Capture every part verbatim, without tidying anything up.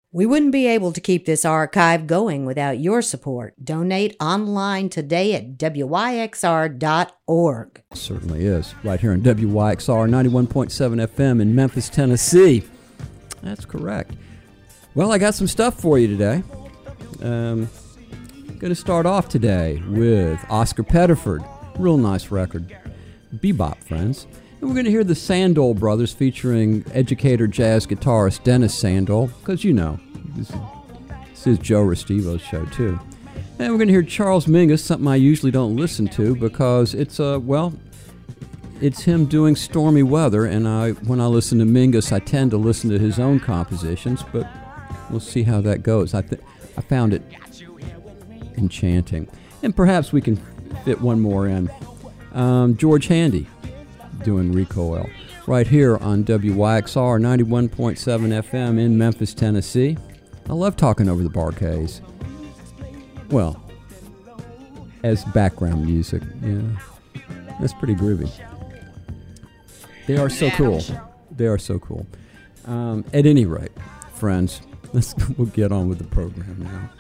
We wouldn't be able to keep this archive going without your support. Donate online today at W Y X R dot org. Certainly is. Right here on W Y X R ninety-one point seven F M in Memphis, Tennessee. That's correct. Well, I got some stuff for you today. Um, going to start off today with Oscar Pettiford. Real nice record. Bebop, friends. And we're going to hear the Sandoll Brothers featuring educator jazz guitarist Dennis Sandoll, because you know, this is, this is Joe Restivo's show too. And we're going to hear Charles Mingus, something I usually don't listen to because it's, uh, well, it's him doing Stormy Weather, and I, when I listen to Mingus, I tend to listen to his own compositions, but we'll see how that goes. I, th- I found it enchanting. And perhaps we can fit one more in. Um, George Handy doing Recoil right here on W Y X R ninety-one point seven F M in Memphis, Tennessee. I love talking over the Bar-Kays. Well, as background music, yeah, that's pretty groovy. They are so cool. They are so cool. Um, at any rate, friends, let's we'll get on with the program now.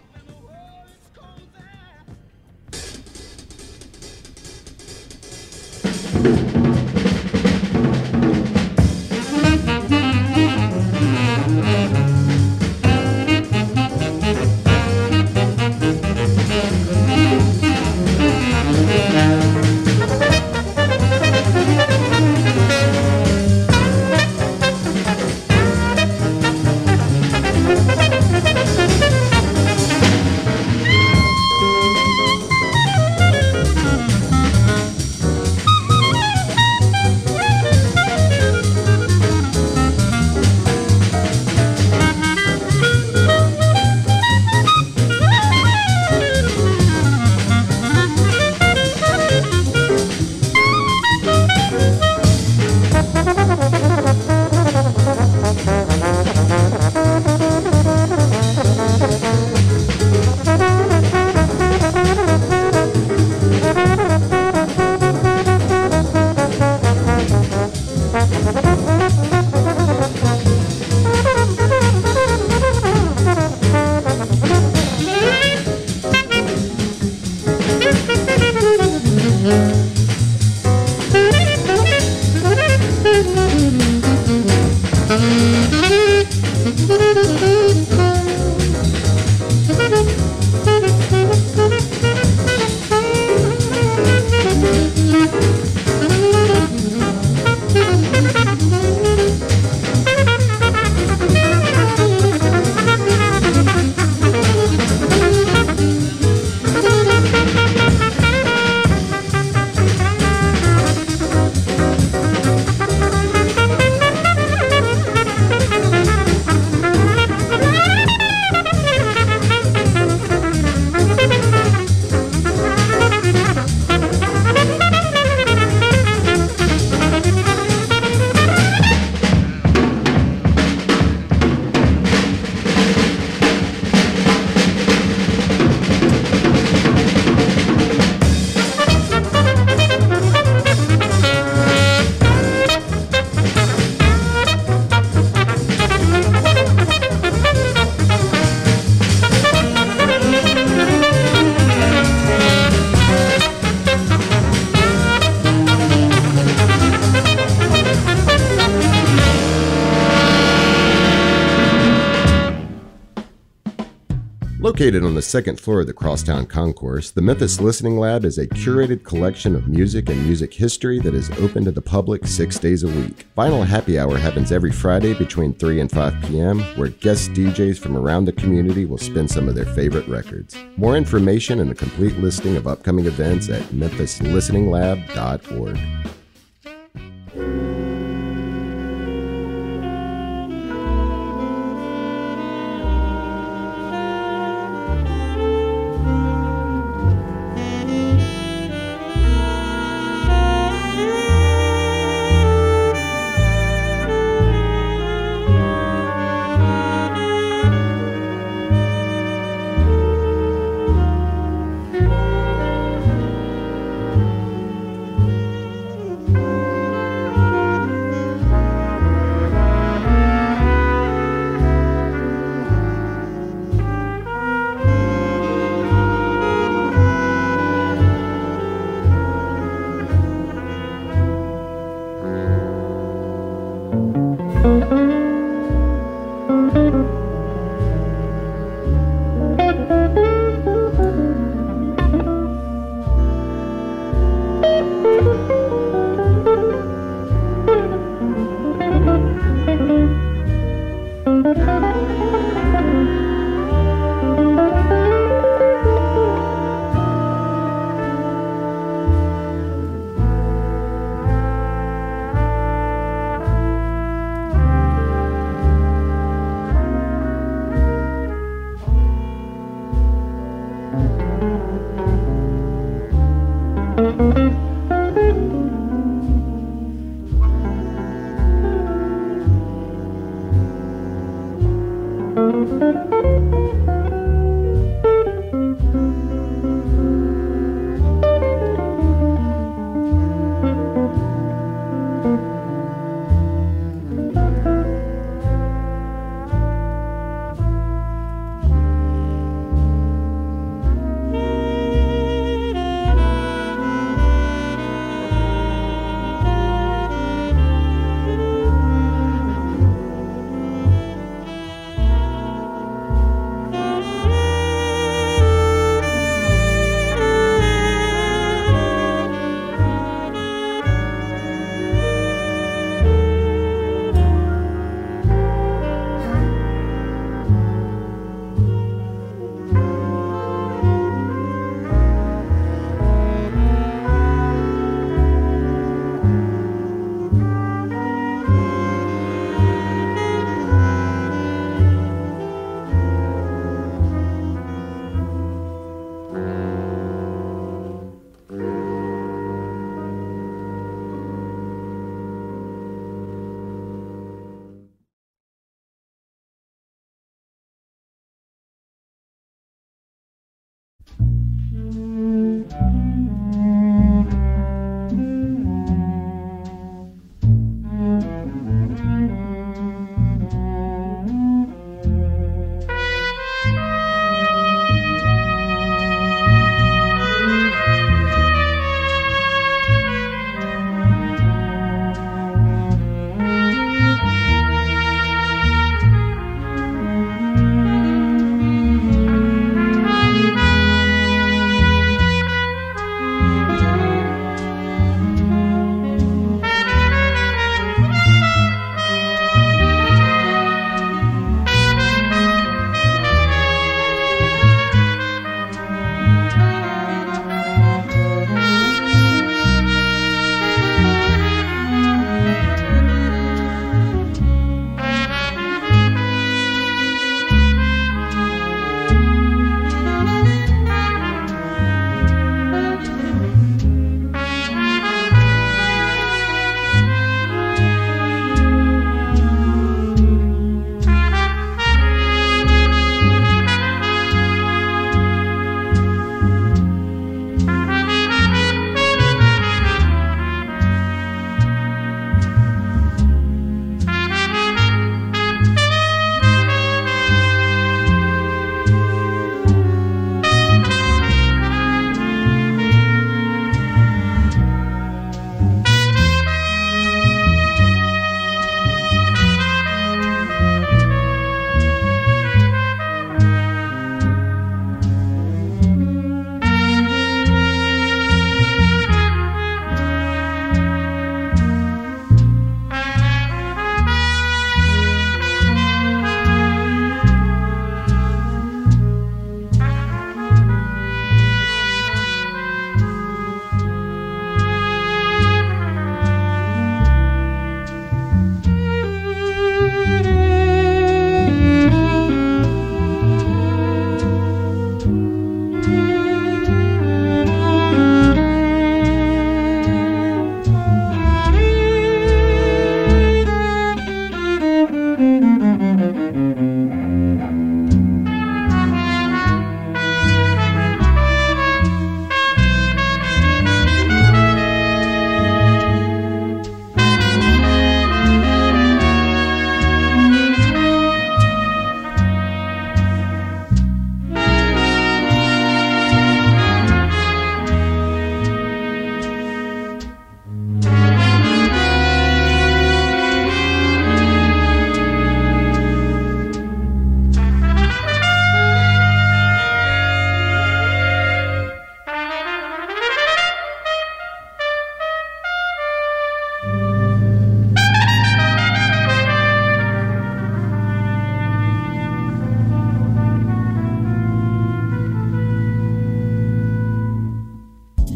Located on the second floor of the Crosstown Concourse, the Memphis Listening Lab is a curated collection of music and music history that is open to the public six days a week. Vinyl Happy Hour happens every Friday between three and five p.m., where guest D Js from around the community will spin some of their favorite records. More information and a complete listing of upcoming events at memphis listening lab dot org.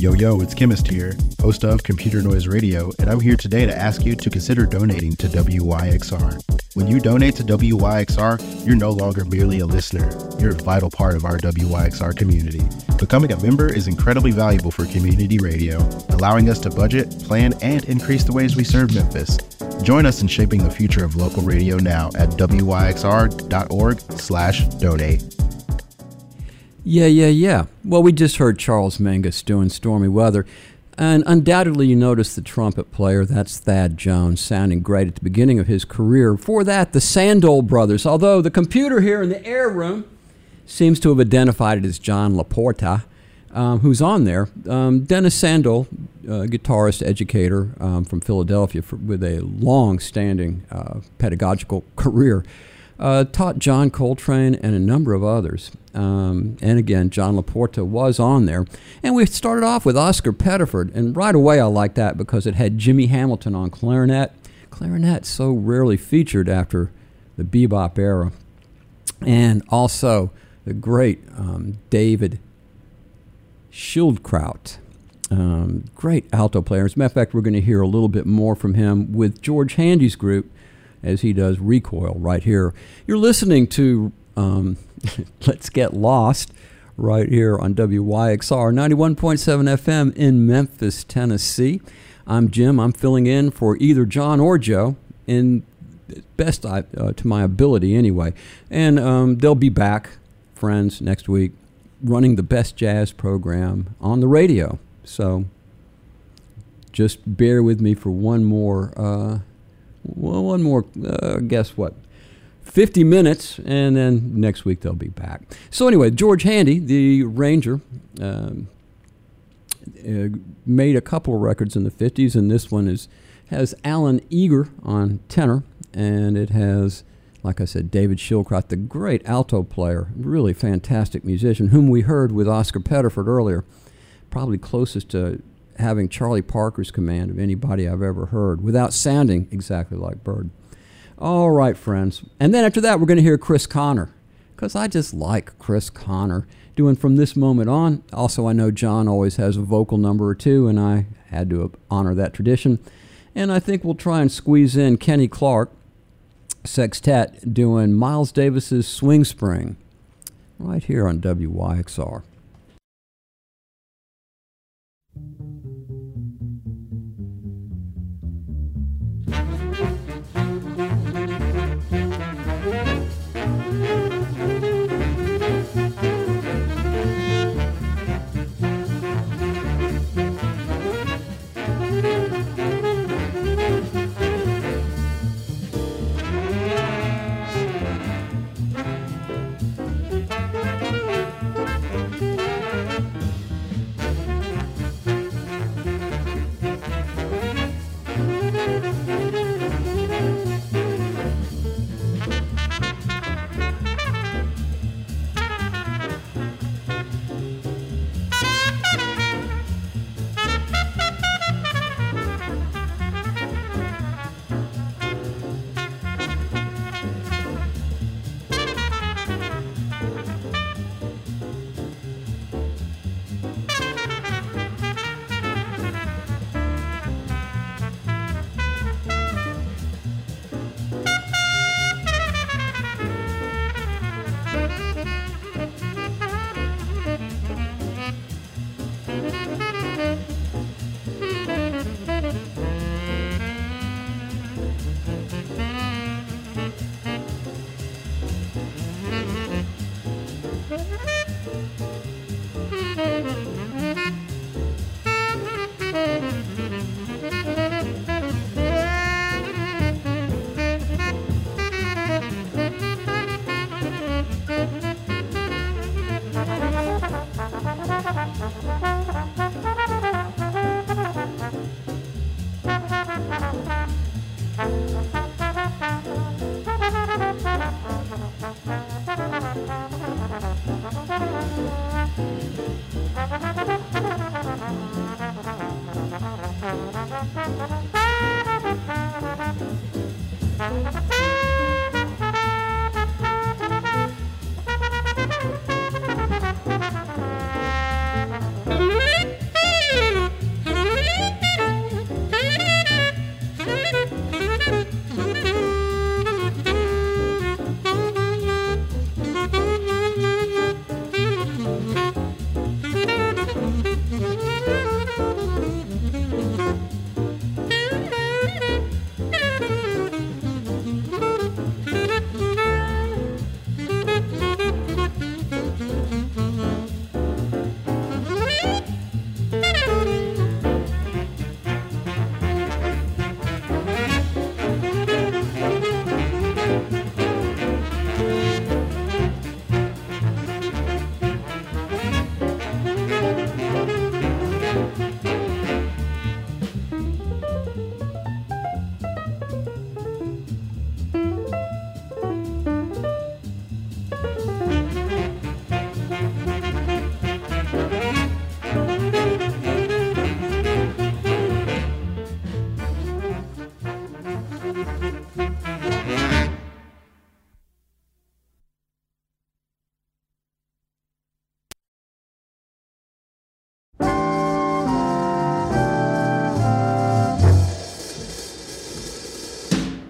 Yo, yo, it's Chemist here, host of Computer Noise Radio, and I'm here today to ask you to consider donating to W Y X R. When you donate to W Y X R, you're no longer merely a listener. You're a vital part of our W Y X R community. Becoming a member is incredibly valuable for community radio, allowing us to budget, plan, and increase the ways we serve Memphis. Join us in shaping the future of local radio now at W Y X R dot org slash donate. Yeah, yeah, yeah. Well, we just heard Charles Mingus doing Stormy Weather. And undoubtedly you noticed the trumpet player, that's Thad Jones, sounding great at the beginning of his career. For that, the Sandoll Brothers, although the computer here in the air room seems to have identified it as John LaPorta, um, who's on there. Um, Dennis Sandoll, uh, guitarist, educator um, from Philadelphia for, with a long-standing uh, pedagogical career, uh, taught John Coltrane and a number of others. Um, and again, John LaPorta was on there. And we started off with Oscar Pettiford, and right away I liked that because it had Jimmy Hamilton on clarinet. Clarinet so rarely featured after the bebop era. And also the great um, David Schildkraut, um, great alto player. As a matter of fact, we're going to hear a little bit more from him with George Handy's group as he does Recoil right here. You're listening to um, Let's Get Lost right here on W Y X R ninety-one point seven F M in Memphis, Tennessee. I'm Jim. I'm filling in for either John or Joe in best I, uh, to my ability anyway. And um, they'll be back, friends, next week running the best jazz program on the radio. So just bear with me for one more uh, Well, one more, uh, guess what, fifty minutes, and then next week they'll be back. So anyway, George Handy, the Ranger, um, uh, made a couple of records in the fifties, and this one is has Alan Eager on tenor, and it has, like I said, David Schildkraut, the great alto player, really fantastic musician, whom we heard with Oscar Pettiford earlier, probably closest to having Charlie Parker's command of anybody I've ever heard, without sounding exactly like Bird. All right, friends. And then after that, we're going to hear Chris Connor, because I just like Chris Connor doing From This Moment On. Also, I know John always has a vocal number or two, and I had to honor that tradition. And I think we'll try and squeeze in Kenny Clark Sextet doing Miles Davis's Swing Spring right here on W Y X R.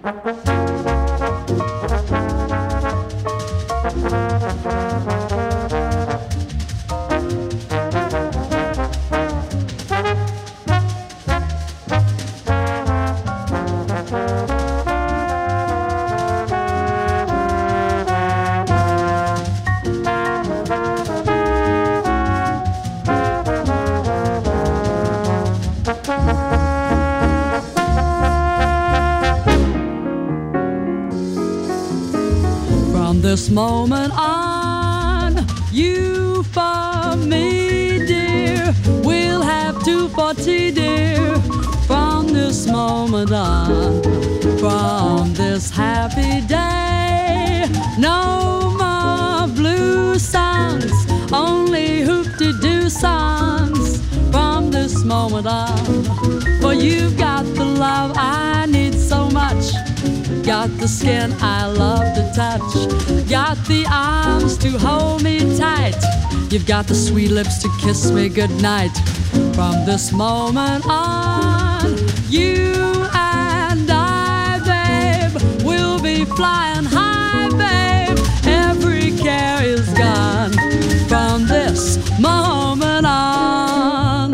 This moment on, you for me, dear, we'll have two for tea, dear. From this moment on, from this happy day, no more blue songs, only hoop-de-doo songs. From this moment on, for you've got the love I need so much. Got the skin I love to touch. Got the arms to hold me tight. You've got the sweet lips to kiss me goodnight. From this moment on, you and I, babe, will be flying high, babe. Every care is gone. From this moment on,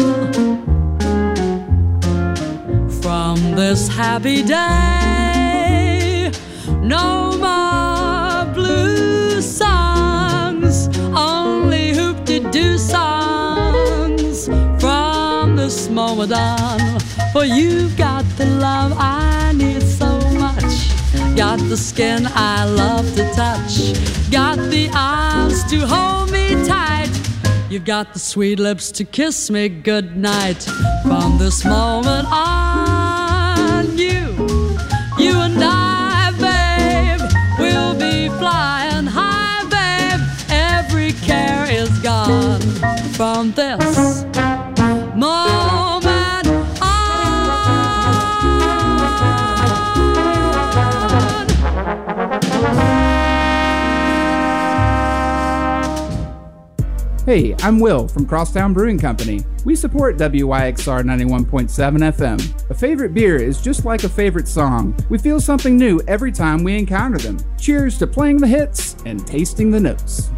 from this happy day, no more blue songs, only hoop-de-doo songs. From this moment on, for you've got the love I need so much. Got the skin I love to touch. Got the arms to hold me tight. You've got the sweet lips to kiss me goodnight. From this moment on, you, you and I, babe, we'll be flying high, babe. Every care is gone. From this moment on. Hey, I'm Will from Crosstown Brewing Company. We support W Y X R ninety-one point seven F M. A favorite beer is just like a favorite song. We feel something new every time we encounter them. Cheers to playing the hits and tasting the notes.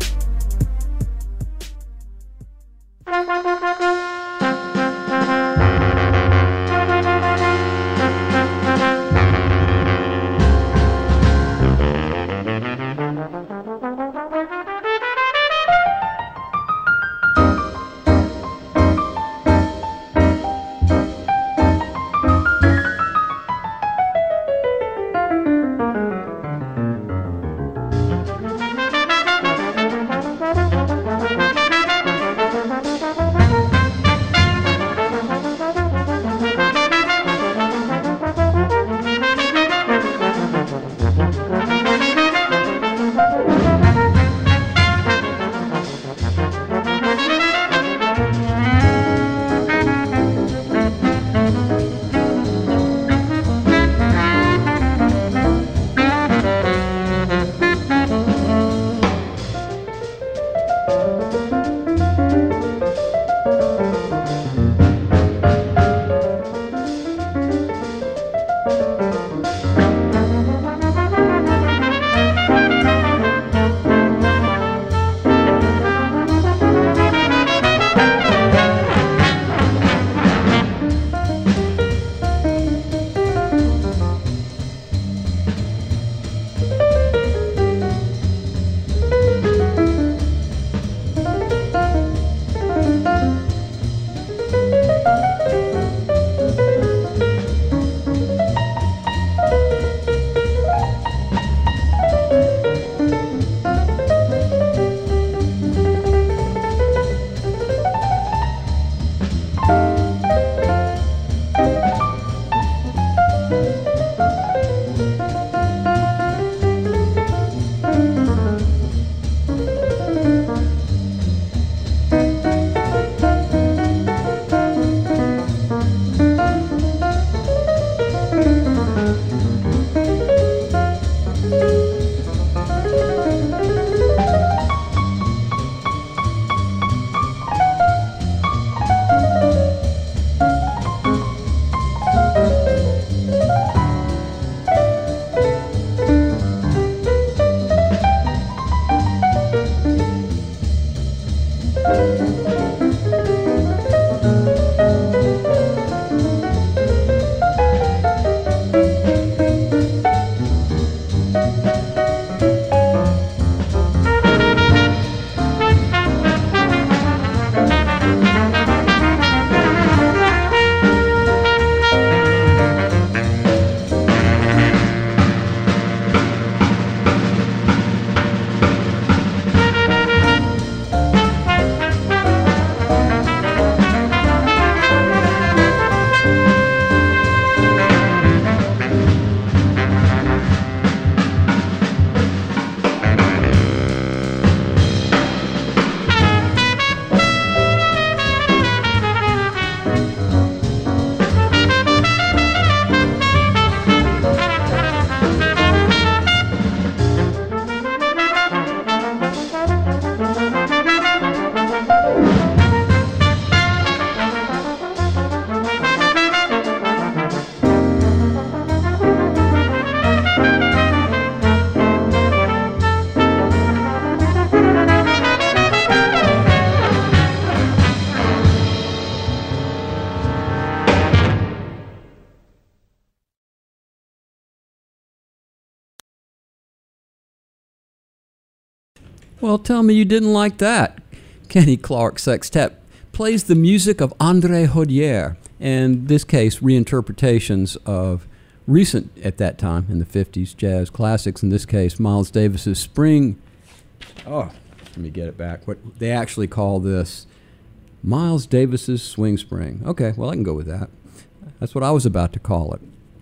Well, tell me you didn't like that. Kenny Clark Sextet plays the music of André Hodier, and in this case, reinterpretations of recent, at that time, in the fifties, jazz classics. In this case, Miles Davis's Spring. Oh, let me get it back. What they actually call this, Miles Davis's Swing Spring. Okay, well, I can go with that. That's what I was about to call it.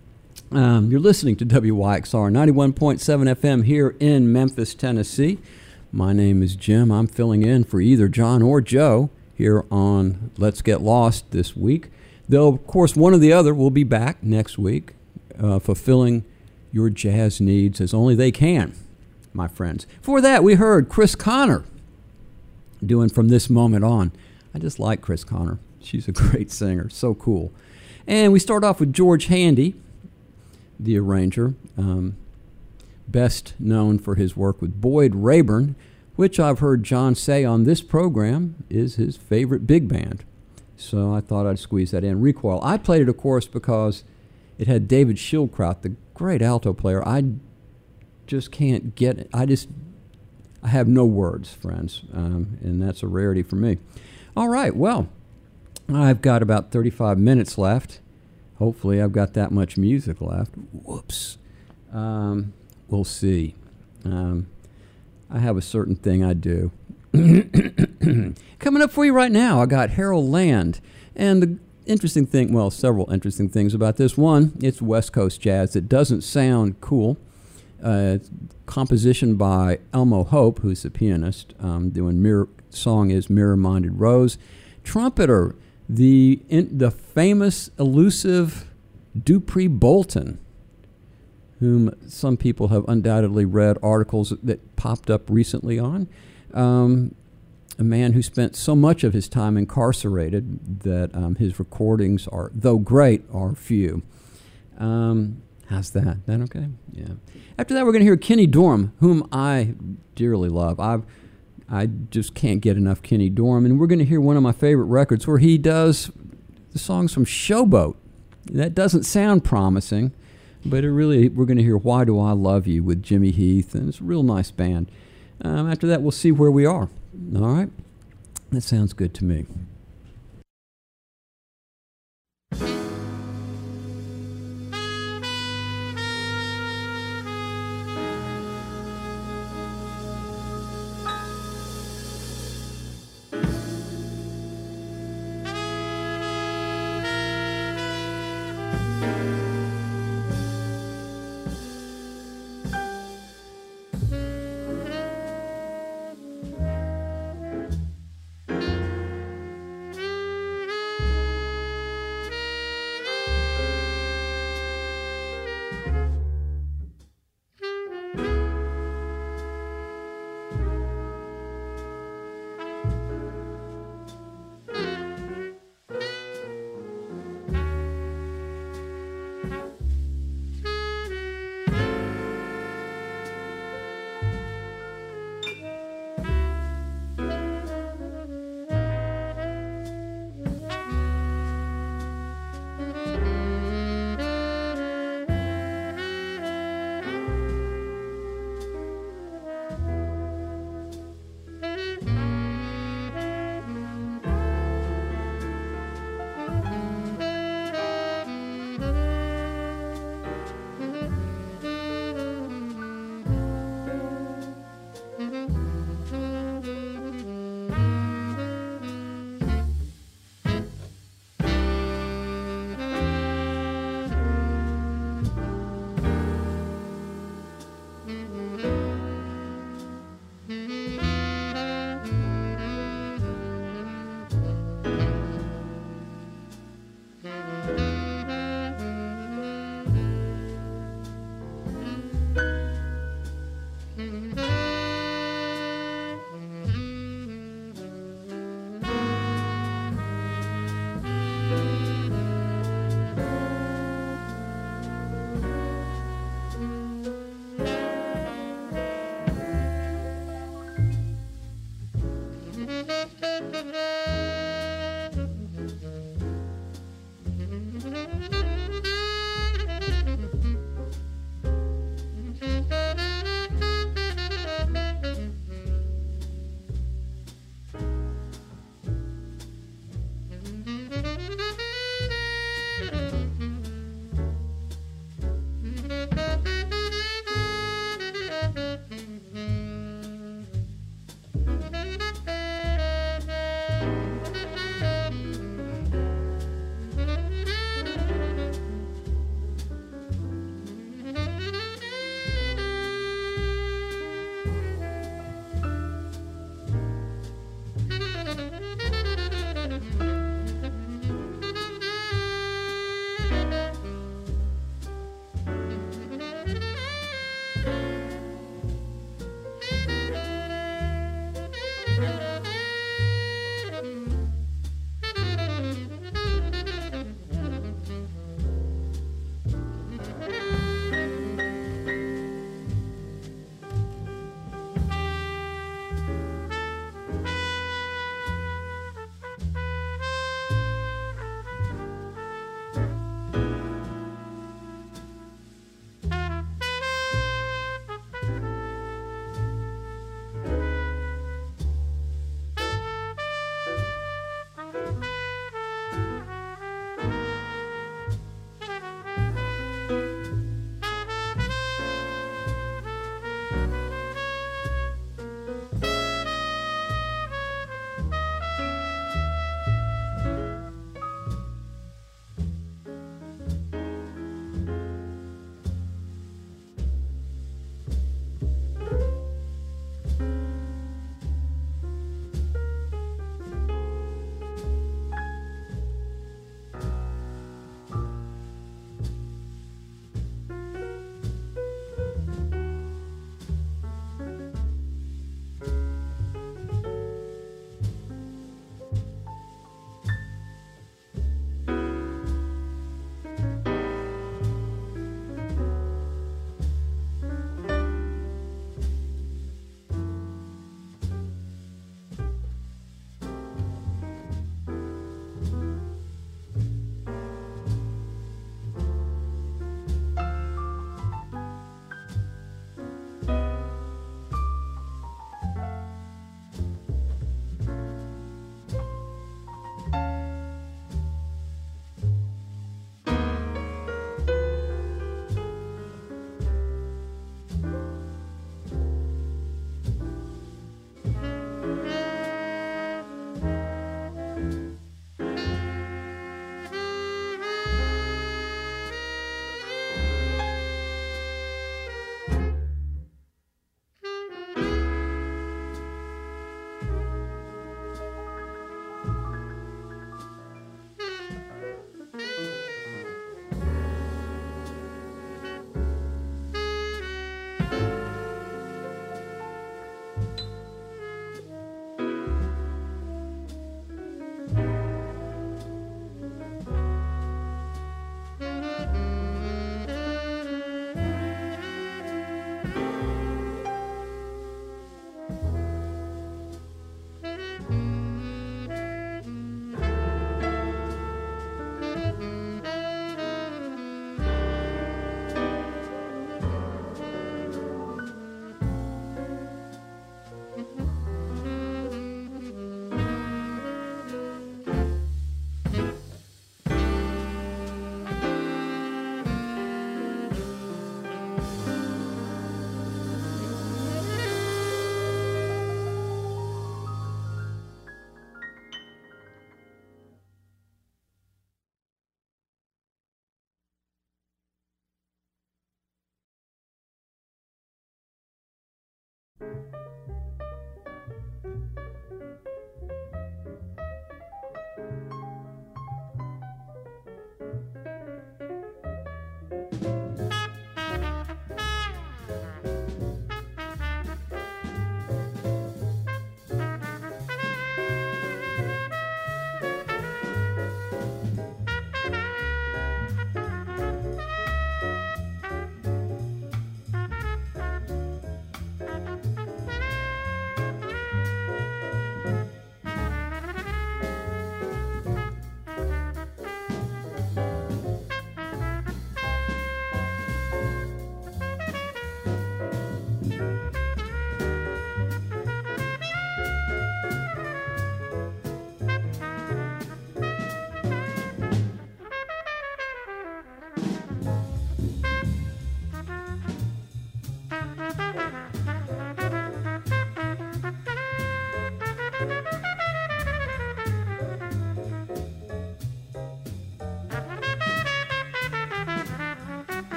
Um, you're listening to W Y X R ninety-one point seven F M here in Memphis, Tennessee. My name is Jim. I'm filling in for either John or Joe here on Let's Get Lost this week. Though, of course, one or the other will be back next week, uh, fulfilling your jazz needs as only they can, my friends. For that, we heard Chris Connor doing From This Moment On. I just like Chris Connor. She's a great singer. So cool. And we start off with George Handy, the arranger, um, best known for his work with Boyd Rayburn, which I've heard John say on this program is his favorite big band. So I thought I'd squeeze that in. Recoil. I played it, of course, because it had David Schildkraut, the great alto player. I just can't get it. I just, I have no words, friends, um, and that's a rarity for me. All right, well, I've got about thirty-five minutes left. Hopefully I've got that much music left. Whoops. Um, we'll see. Um, I have a certain thing I do. Coming up for you right now, I got Harold Land. And the interesting thing, well, several interesting things about this. One, it's West Coast jazz. It doesn't sound cool. Uh, composition by Elmo Hope, who's a pianist, um, doing mirror, song is Mirror-Minded Rose. Trumpeter, the in, the famous, elusive Dupree Bolton, whom some people have undoubtedly read articles that popped up recently on. Um, a man who spent so much of his time incarcerated that um, his recordings are, though great, are few. Um, how's that? That okay? Yeah. After that, we're going to hear Kenny Dorham, whom I dearly love. I've I just can't get enough Kenny Dorham, and we're going to hear one of my favorite records where he does the songs from Showboat. That doesn't sound promising, but it really, we're going to hear Why Do I Love You with Jimmy Heath, and it's a real nice band. Um, after that, we'll see where we are. All right? That sounds good to me.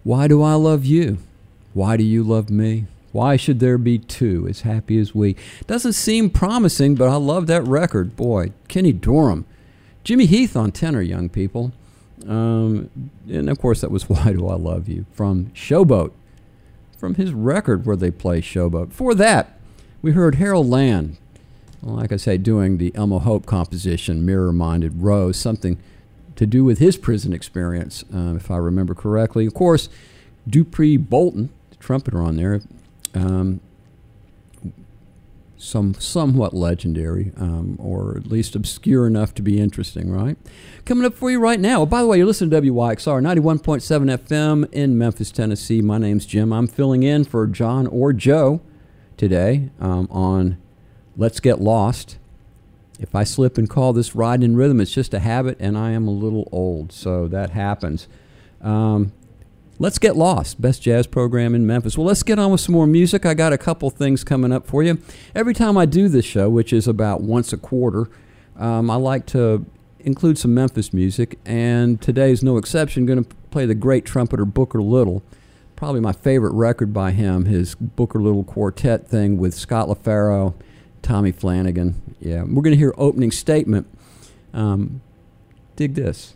Why do I love you? Why do you love me? Why should there be two as happy as we? Doesn't seem promising, but I love that record. Boy, Kenny Dorham. Jimmy Heath on tenor, young people. Um, and, of course, that was Why Do I Love You from Showboat, from his record where they play Showboat. Before that, we heard Harold Land, like I say, doing the Elmo Hope composition, Mirror-Minded Rose, something to do with his prison experience, uh, if I remember correctly. Of course, Dupree Bolton, the trumpeter on there, um, some somewhat legendary, um, or at least obscure enough to be interesting, right? Coming up for you right now. Oh, by the way, you're listening to W Y X R ninety-one point seven F M in Memphis, Tennessee. My name's Jim. I'm filling in for John or Joe today um, on Let's Get Lost. If I slip and call this Riding in Rhythm, it's just a habit, and I am a little old, so that happens. Um, let's Get Lost, best jazz program in Memphis. Well, let's get on with some more music. I got a couple things coming up for you. Every time I do this show, which is about once a quarter, um, I like to include some Memphis music, and today's no exception. Going to play the great trumpeter Booker Little. Probably my favorite record by him, his Booker Little Quartet thing with Scott LaFaro, Tommy Flanagan. Yeah, we're going to hear Opening Statement. Um, dig this.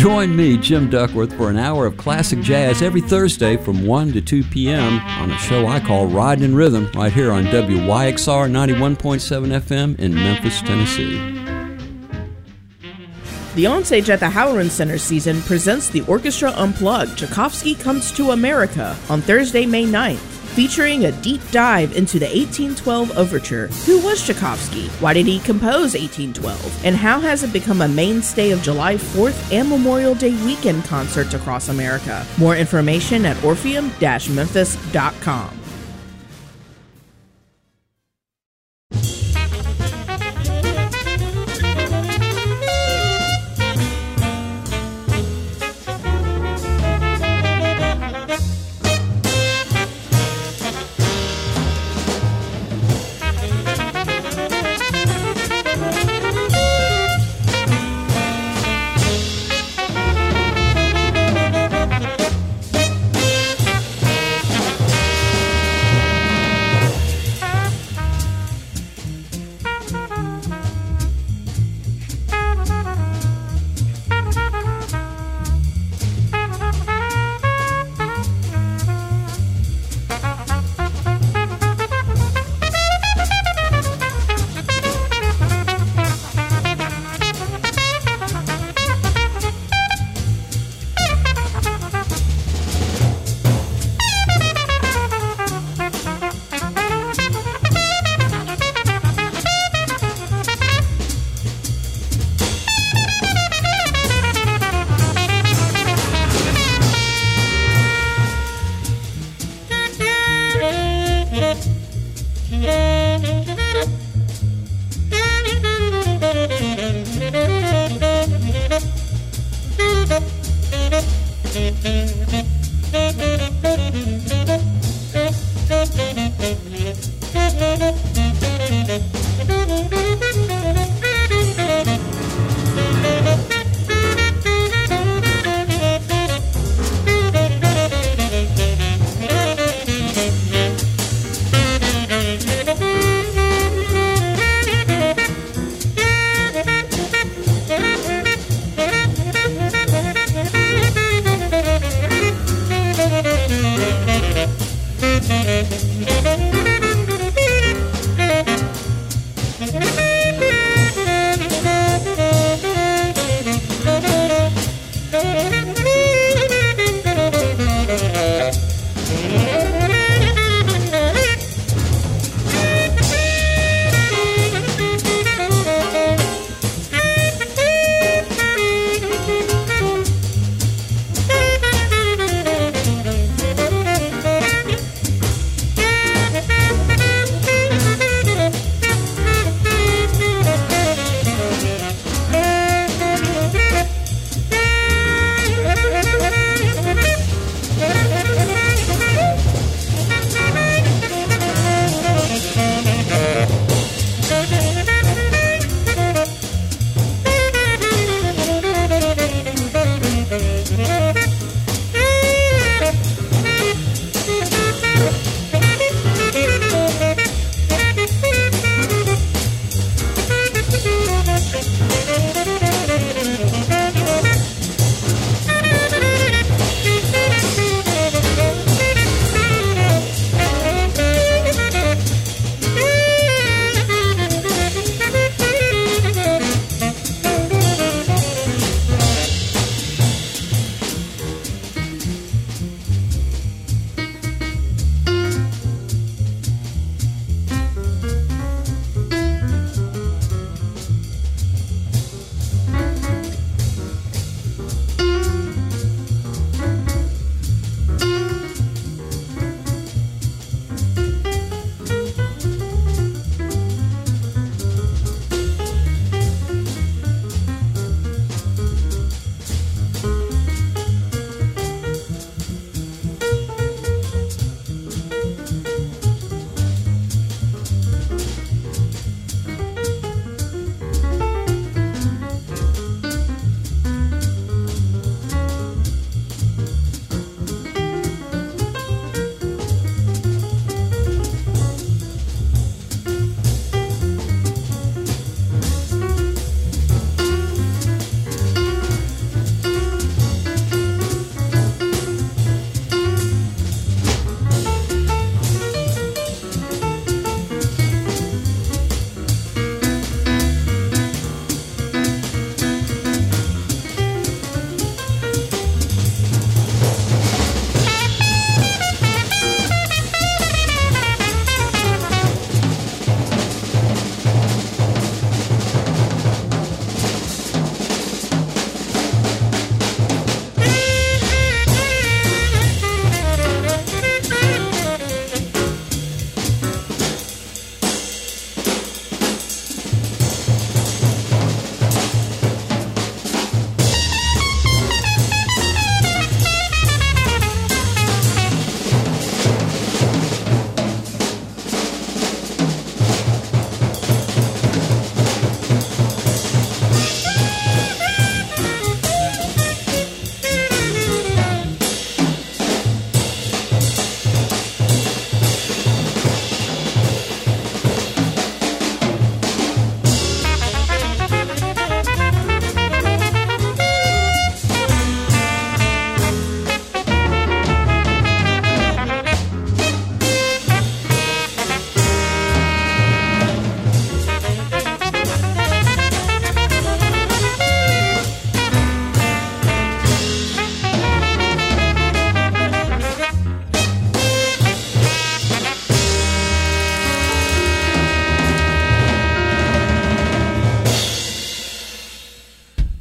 Join me, Jim Duckworth, for an hour of classic jazz every Thursday from one to two p.m. on a show I call Riding in Rhythm, right here on W Y X R ninety-one point seven F M in Memphis, Tennessee. The Onstage at the Halloran Center season presents the Orchestra Unplugged, Tchaikovsky Comes to America, on Thursday, May ninth, featuring a deep dive into the eighteen twelve Overture. Who was Tchaikovsky? Why did he compose eighteen twelve? And how has it become a mainstay of July fourth and Memorial Day weekend concerts across America? More information at orpheum dash memphis dot com.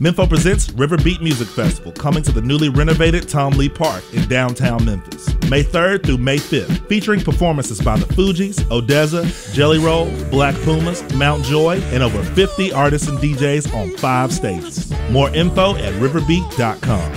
Mempho presents River Beat Music Festival, coming to the newly renovated Tom Lee Park in downtown Memphis, May third through May fifth, featuring performances by the Fugees, Odessa, Jelly Roll, Black Pumas, Mount Joy, and over fifty artists and D Js on five stages. More info at riverbeat dot com.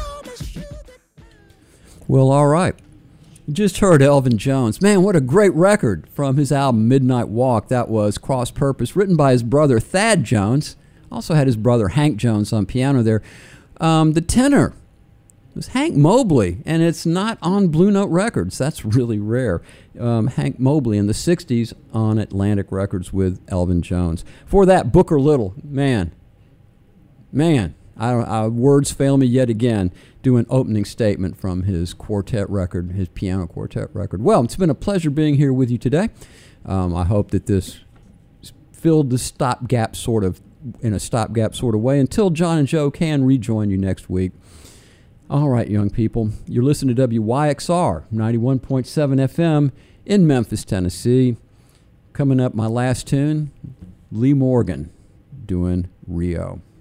Well, all right. You just heard Elvin Jones. Man, what a great record from his album Midnight Walk. That was Cross Purpose, written by his brother Thad Jones. Also had his brother Hank Jones on piano there. Um, the tenor was Hank Mobley, and it's not on Blue Note Records. That's really rare. Um, Hank Mobley in the sixties on Atlantic Records with Elvin Jones. For that, Booker Little. Man, man, I, I, words fail me yet again. Do an opening statement from his quartet record, his piano quartet record. Well, it's been a pleasure being here with you today. Um, I hope that this filled the stopgap sort of, in a stopgap sort of way, until John and Joe can rejoin you next week. All right, young people, you're listening to W Y X R ninety-one point seven F M in Memphis, Tennessee. Coming up, my last tune, Lee Morgan doing Rio.